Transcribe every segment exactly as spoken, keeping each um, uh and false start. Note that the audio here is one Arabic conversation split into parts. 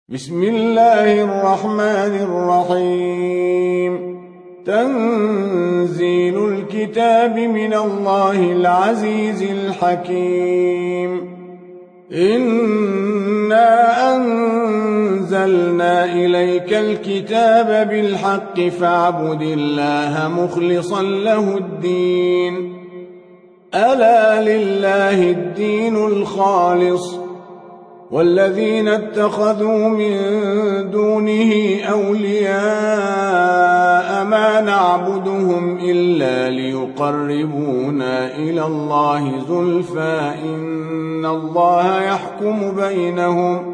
بسم الله الرحمن الرحيم. تنزيل الكتاب من الله العزيز الحكيم. إنا أنزلنا إليك الكتاب بالحق فاعبد الله مخلصا له الدين. ألا لله الدين الخالص والذين اتخذوا من دونه أولياء ما نعبدهم إلا ليقربونا إلى الله زلفى إن الله يحكم بينهم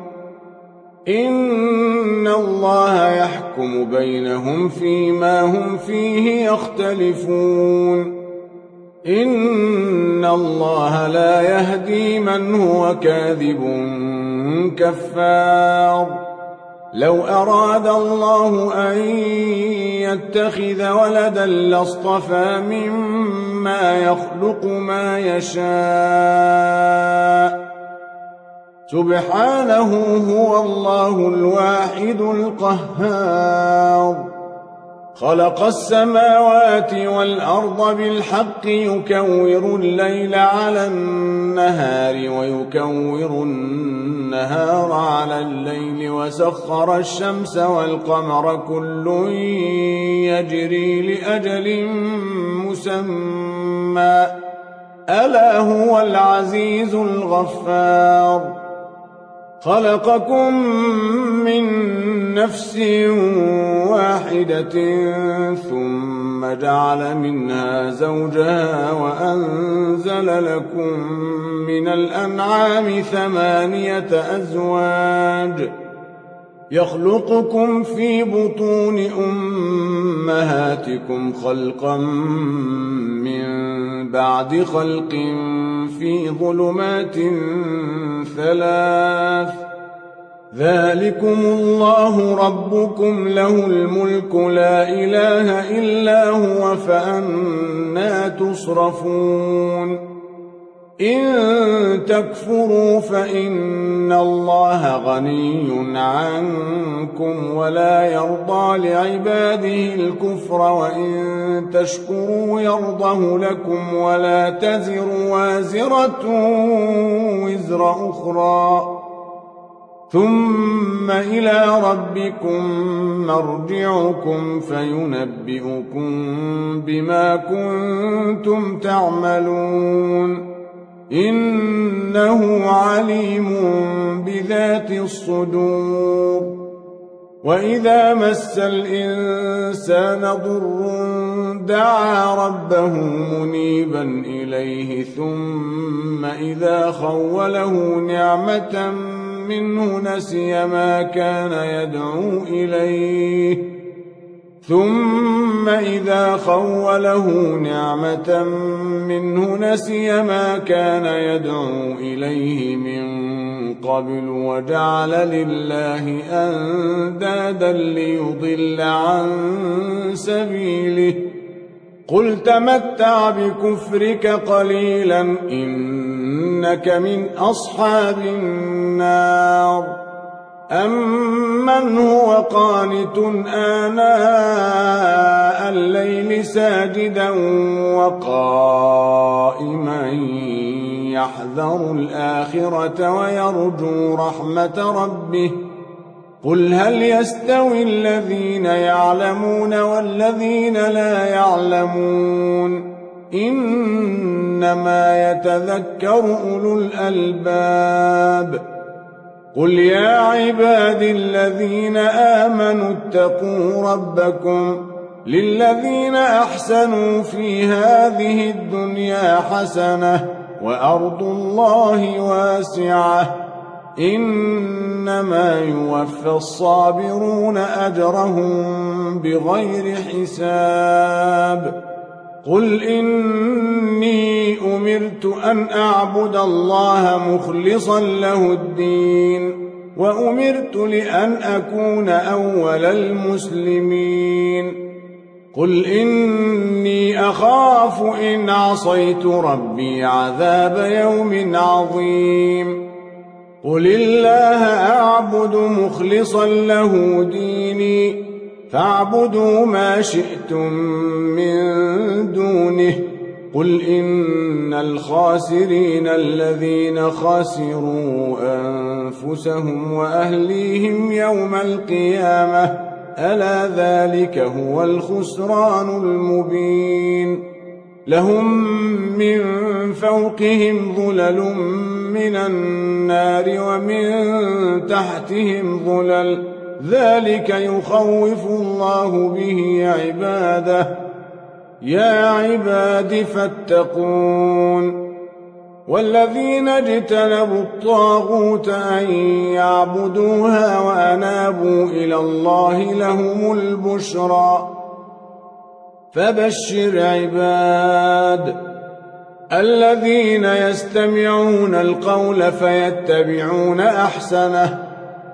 إن الله يحكم بينهم فيما هم فيه يختلفون. إن الله لا يهدي من هو كاذب كفار. لو أراد الله أن يتخذ ولدا لاصطفى مما يخلق ما يشاء سبحانه هو الله الواحد القهار. خلق السماوات والأرض بالحق يكور الليل على النهار ويكور النهار على الليل وسخر الشمس والقمر كل يجري لأجل مسمى ألا هو العزيز الغفار. خلقكم من نفس واحدة ثم جعل منها زوجها وأنزل لكم من الأنعام ثمانية أزواج يخلقكم في بطون أمهاتكم خلقا من بعد خلق في ظلمات ثلاث ذلكم الله ربكم له الملك لا إله إلا هو فأنى تصرفون. إن تكفروا فإن الله غني عنكم ولا يرضى لعباده الكفر وإن تشكروا يرضه لكم ولا تزر وازرة وزر أخرى ثم إلى ربكم مرجعكم فينبئكم بما كنتم تعملون. إنه عليم بذات الصدور. وإذا مس الإنسان ضر دعا ربه منيبا إليه ثم إذا خوله نعمة منه نسي ما كان يدعو إليه ثم إذا خوله نعمة منه نسي ما كان يدعو إليه من قبل وجعل لله أندادا ليضل عن سبيله. قل تمتع بكفرك قليلا إنك من أصحاب النار. أمن هو قانت آناء الليل ساجدا وقائما يحذر الآخرة ويرجو رحمة ربه. قل هل يستوي الذين يعلمون والذين لا يعلمون إنما يتذكر أولو الألباب. قل يا عبادي الذين آمنوا اتقوا ربكم للذين أحسنوا في هذه الدنيا حسنة وأرض الله واسعة إنما يوفى الصابرون أجرهم بغير حساب. قل إني أمرت أن أعبد الله مخلصا له الدين وأمرت لأن أكون أول المسلمين. قل إني أخاف إن عصيت ربي عذاب يوم عظيم. قل الله أعبد أعبد مخلصا له ديني فاعبدوا ما شئتم من دونه قل إن الخاسرين الذين خسروا أنفسهم وأهليهم يوم القيامة ألا ذلك هو الخسران المبين لهم من فوقهم ظلل من النار ومن تحتهم ظلل ذلك يخوف الله به عباده يا عباد فاتقون والذين اجتنبوا الطاغوت أن يعبدوها وأنابوا إلى الله لهم البشرى فبشر عباد الذين يستمعون القول فيتبعون أحسنه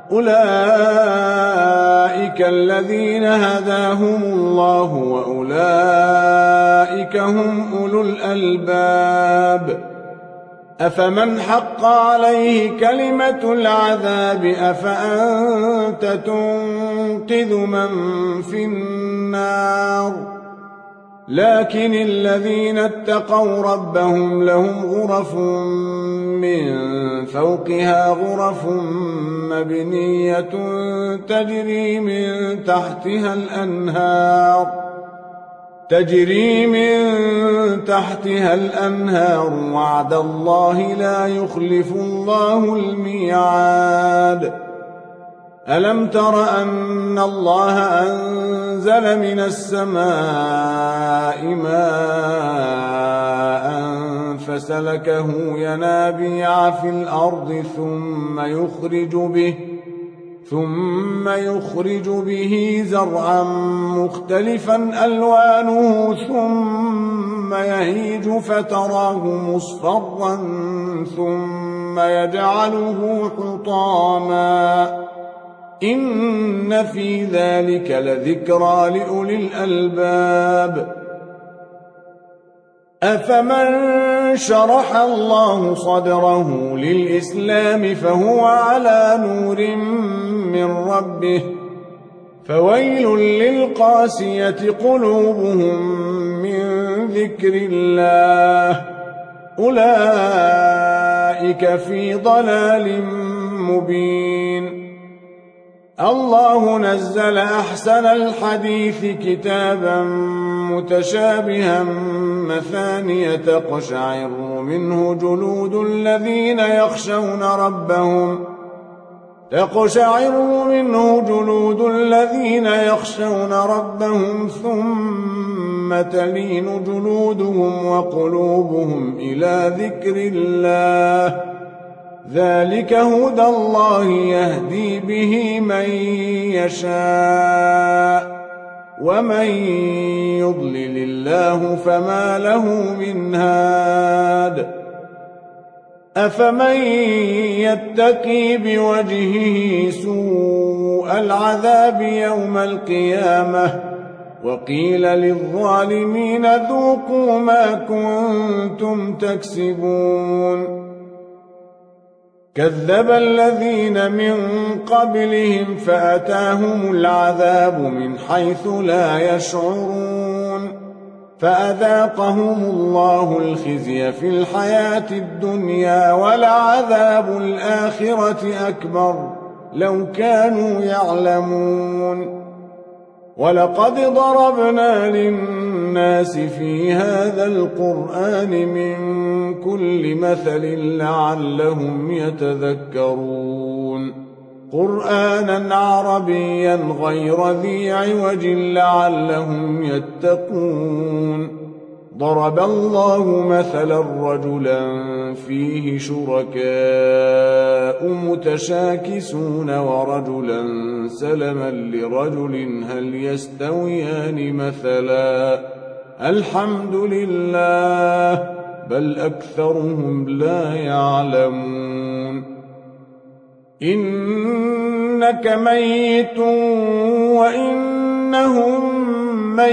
أولئك الذين هداهم الله وأولئك هم أولو الألباب أفمن حق عليه كلمة العذاب أفأنت تنقذ من في النار لكن الذين اتقوا ربهم لهم غرف من فوقها غرف مبنية تجري من تحتها الأنهار تجري من تحتها الأنهار وعد الله لا يخلف الله الميعاد ألم تر أن الله أنزل من السماء ماء فسلكه ينابيع في الأرض ثم يخرج به ثم يخرج به زرعا مختلفا ألوانه ثم يهيج فتراه مصفرا ثم يجعله حطاما إن في ذلك لذكرى لأولي الألباب أفمن شرح الله صدره للإسلام فهو على نور من ربه فويل للقاسية قلوبهم من ذكر الله أولئك في ضلال مبين الله نزل أحسن الحديث كتابا متشابها مثانية تقشعر منه جلود الذين يخشون ربهم تقشعر منه جلود الذين يخشون ربهم ثم تلين جلودهم وقلوبهم إلى ذكر الله ذلك هدى الله يهدي به من يشاء ومن يضلل الله فما له من هاد أفمن يتقي بوجهه سوء العذاب يوم القيامة وقيل للظالمين ذوقوا ما كنتم تكسبون كذب الذين من قبلهم فأتاهم العذاب من حيث لا يشعرون فأذاقهم الله الخزي في الحياة الدنيا ولعذاب الآخرة أكبر لو كانوا يعلمون ولقد ضربنا للناس في هذا القرآن من كل مثل لعلهم يتذكرون قرآنا عربيا غير ذي عوج لعلهم يتقون ضرب الله مثلا رجلا فيه شركاء متشاكسون ورجلا سلما لرجل هل يستويان مثلا الحمد لله بل أكثرهم لا يعلمون إنك ميت وإنهم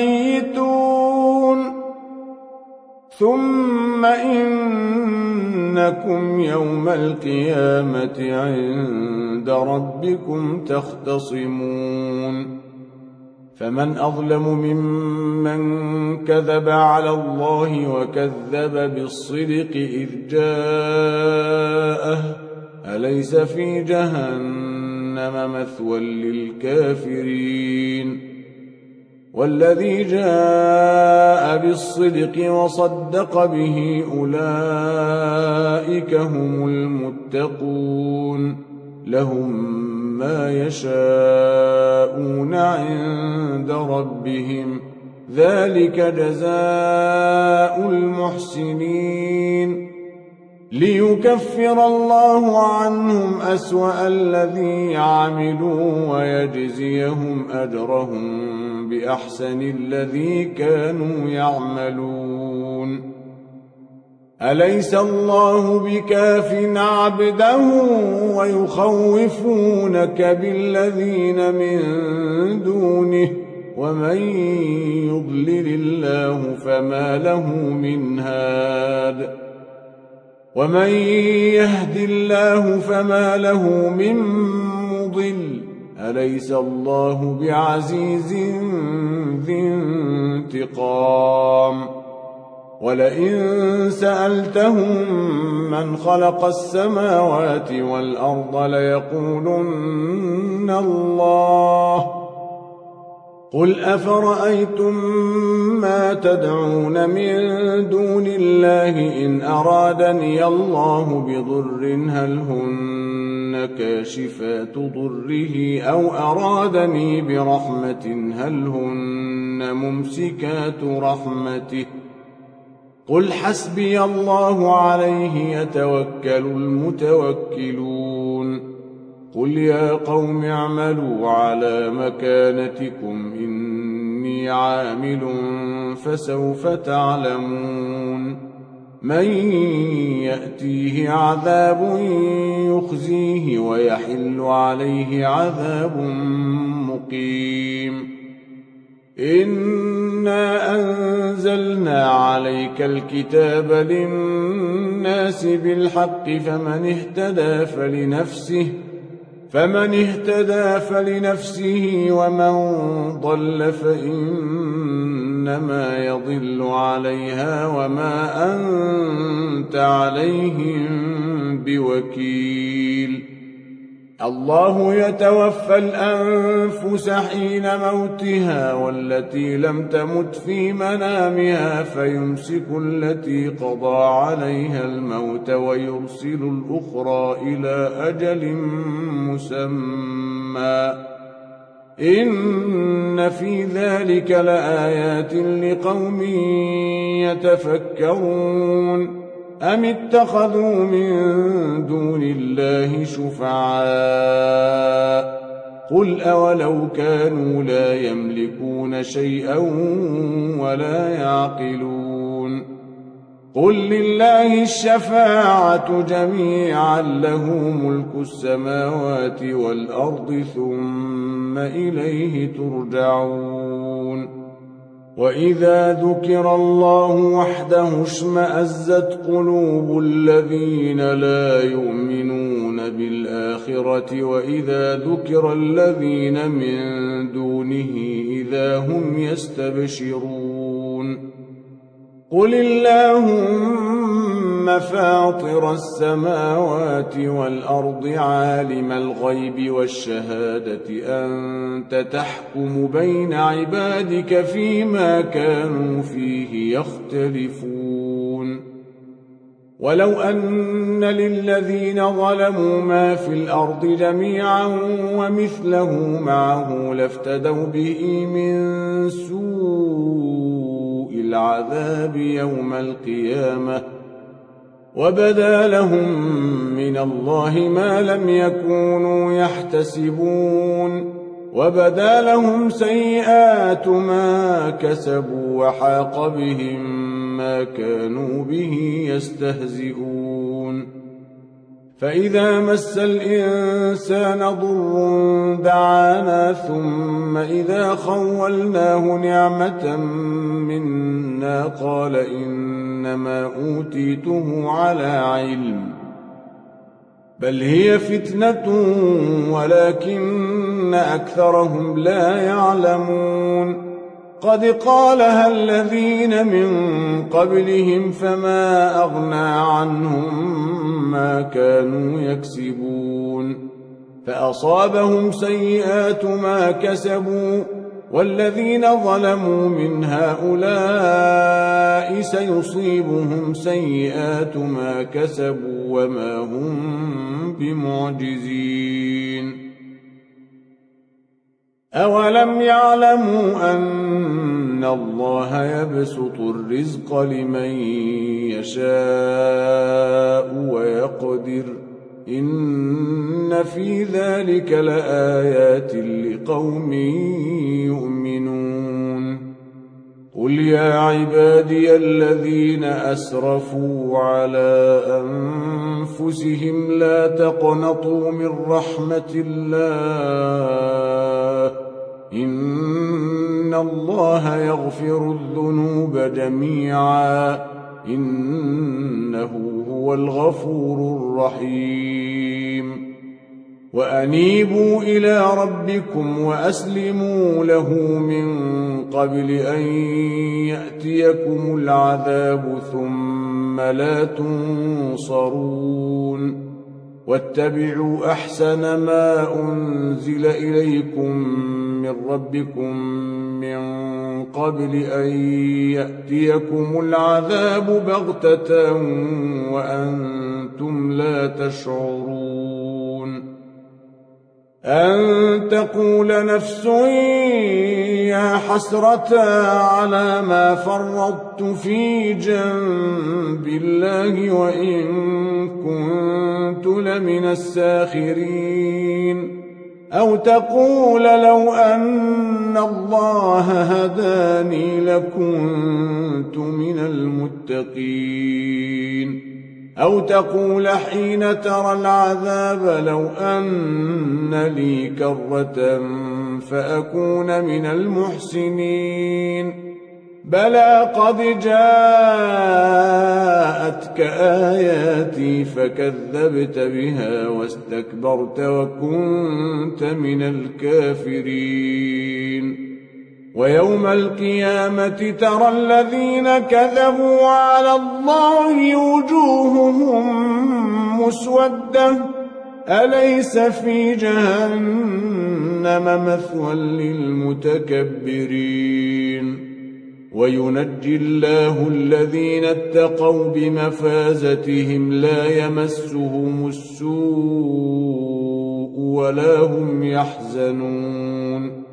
ميتون ثم إن إنكم يوم القيامة عند ربكم تختصمون فمن أظلم ممن كذب على الله وكذب بالصدق إذ جاءه أليس في جهنم مثوى للكافرين والذي جاء بالصدق وصدق به أولئك هم المتقون لهم ما يشاءون عند ربهم ذلك جزاء المحسنين ليكفر الله عنهم أسوأ الذي عملوا ويجزيهم أجرهم بأحسن الذي كانوا يعملون أليس الله بكاف عبده ويخوفونك بالذين من دونه ومن يضلل الله فما له من هاد ومن يهد الله فما له من مضل أليس الله بعزيز ذي انتقام ولئن سألتهم من خلق السماوات والأرض ليقولن الله قل أفرأيتم ما تدعون من دون الله إن أرادني الله بضر هل هن كاشفات ضره أو أرادني برحمة هل هن ممسكات رحمته قل حسبي الله عليه يتوكل المتوكلون قل يا قوم اعملوا على مكانتكم إني عامل فسوف تعلمون من يأتيه عذاب يخزيه ويحل عليه عذاب مقيم إنا أنزلنا عليك الكتاب للناس بالحق فمن اهتدى فلنفسه فمن اهتدى فلنفسه ومن ضل فإنما يضل عليها وما أنت عليهم بوكيل الله يتوفى الأنفس حين موتها والتي لم تمت في منامها فيمسك التي قضى عليها الموت ويرسل الأخرى إلى أجل مسمى إن في ذلك لآيات لقوم يتفكرون أم اتخذوا من دون الله شفعاء قل أولو كانوا لا يملكون شيئا ولا يعقلون قل لله الشفاعة جميعا له ملك السماوات والأرض ثم إليه ترجعون وإذا ذكر الله وحده اشمأزت قلوب الذين لا يؤمنون بالآخرة وإذا ذكر الذين من دونه إذا هم يستبشرون قل اللهم فاطر السماوات والأرض عالم الغيب والشهادة أنت تحكم بين عبادك فيما كانوا فيه يختلفون ولو أن للذين ظلموا ما في الأرض جميعا ومثله معه لافتدوا به من سوء العذاب يوم القيامة وبدا لهم من الله ما لم يكونوا يحتسبون وبدا لهم سيئات ما كسبوا وحاق بهم ما كانوا به يستهزئون فإذا مس الإنسان ضر دعانا ثم إذا خولناه نعمة منا قال إنما أوتيته على علم بل هي فتنة ولكن أكثرهم لا يعلمون قد قالها الذين من قبلهم فما أغنى عنهم ما كانوا يكسبون فأصابهم سيئات ما كسبوا والذين ظلموا من هؤلاء سيصيبهم سيئات ما كسبوا وما هم بمعجزين أولم يعلموا أن الله يبسط الرزق لمن يشاء ويقدر إن في ذلك لآيات لقوم يؤمنون قل يا عبادي الذين أسرفوا على أنفسهم لا تقنطوا من رحمة الله إن الله يغفر الذنوب جميعا إنه هو الغفور الرحيم وأنيبوا إلى ربكم وأسلموا له من قبل أن يأتيكم العذاب ثم لا تنصرون واتبعوا أحسن ما أنزل إليكم من ربكم من قبل أن يأتيكم العذاب بغتة وأنتم لا تشعرون أن تقول نفس يا حسرة على ما فرطت في جنب الله وإن كنت لمن الساخرين أو تقول لو أن الله هداني لكنت من المتقين أو تقول حين ترى العذاب لو أن لي كرة فأكون من المحسنين بلى قد جاءتك آياتي فكذبت بها واستكبرت وكنت من الكافرين ويوم القيامة ترى الذين كذبوا على الله وجوههم مسودة أليس في جهنم مثوى للمتكبرين وينجي الله الذين اتقوا بمفازتهم لا يمسهم السوء ولا هم يحزنون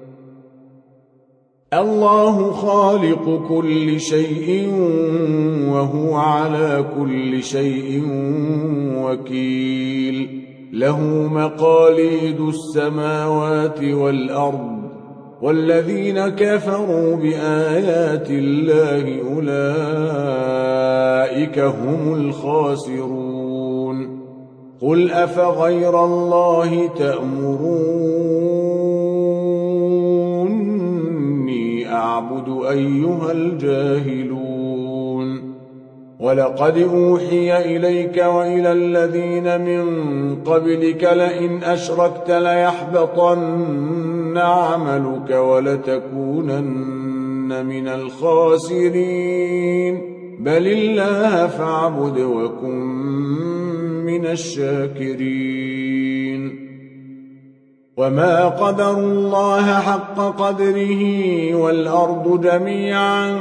الله خالق كل شيء وهو على كل شيء وكيل له مقاليد السماوات والأرض والذين كفروا بآيات الله أولئك هم الخاسرون قل أفغير الله تأمروني أعبد أيها الجاهلون ولقد أوحي إليك وإلى الذين من قبلك لئن أشركت ليحبطن عملك ولتكونن من الخاسرين بل الله فاعبد وكن من الشاكرين وما قدروا الله حق قدره والأرض جميعا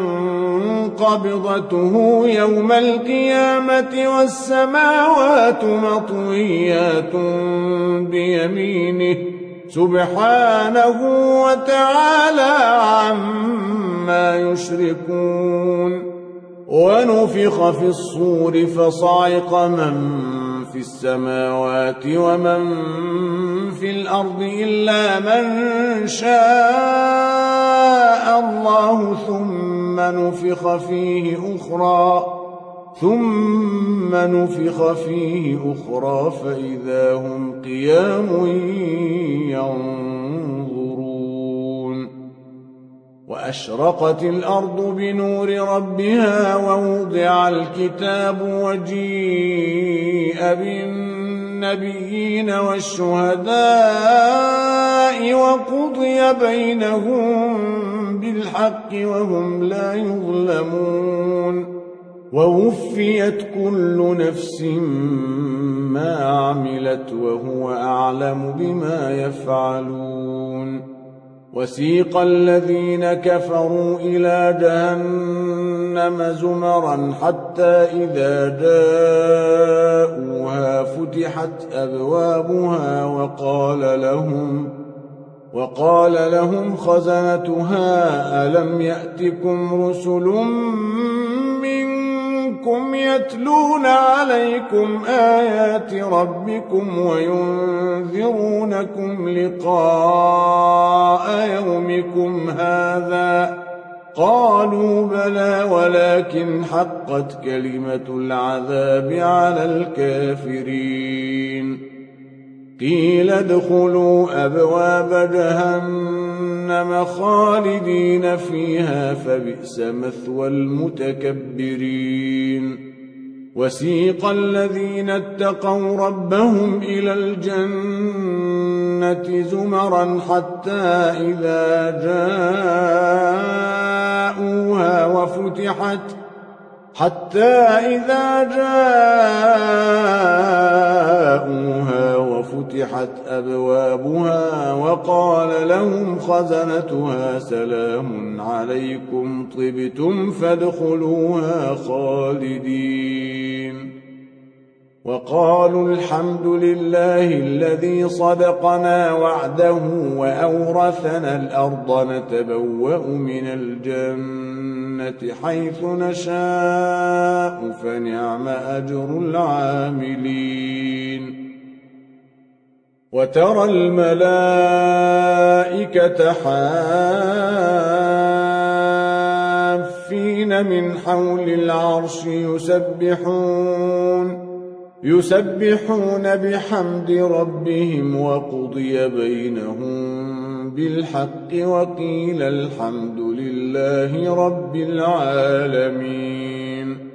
قبضته يوم القيامة والسماوات مطويات بيمينه سبحانه وتعالى عما يشركون ونفخ في الصور فصعق من في السماوات ومن في الأرض إلا من شاء الله ثم نفخ فيه أخرى ثم نفخ فيه أخرى فإذا هم قيام ينظرون وأشرقت الأرض بنور ربها ووضع الكتاب وجيء بالنبيين والشهداء وقضي بينهم بالحق وهم لا يظلمون ووفيت كل نفس ما عملت وهو أعلم بما يفعلون وسيق الذين كفروا إلى جهنم زمرا حتى إذا جاءوها فتحت أبوابها وقال لهم وقال لهم خزنتها ألم يأتكم رسل منكم يتلون عليكم آيات ربكم وينذرونكم لقاء يومكم هذا قالوا بلى ولكن حقت كلمة العذاب على الكافرين قيل ادخلوا أبواب جهنم خالدين فيها فبئس مثوى المتكبرين وسيق الذين اتقوا ربهم إلى الجنة زمرا حتى إذا جاءوها وفتحت حتى إذا جاءوها وفتحت أبوابها وقال لهم خزنتها سلام عليكم طبتم فادخلوها خالدين وقالوا الحمد لله الذي صدقنا وعده وأورثنا الأرض نتبوأ من الجنة حيث نشاء فنعم أجر العاملين وترى الملائكة حافين من حول العرش يسبحون يسبحون بحمد ربهم وقضي بينهم بالحق وقيل الحمد لله رب العالمين